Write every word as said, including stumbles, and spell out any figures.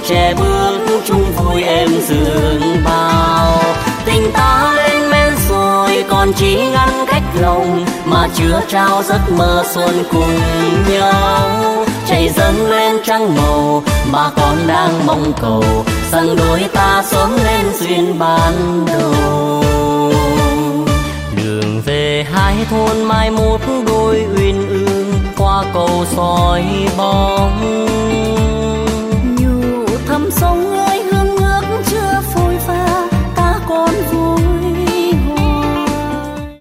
trẻ bước chung vui em sương bao. Tình ta lên men rồi còn chỉ ngăn cách lòng, mà chưa trao giấc mơ xuân cùng nhau. Chạy dâng lên trăng màu mà con đang mong cầu, rằng đôi ta sớm lên duyên ban đầu. Đường về hai thôn mai một đôi uyên ương, qua cầu soi bóng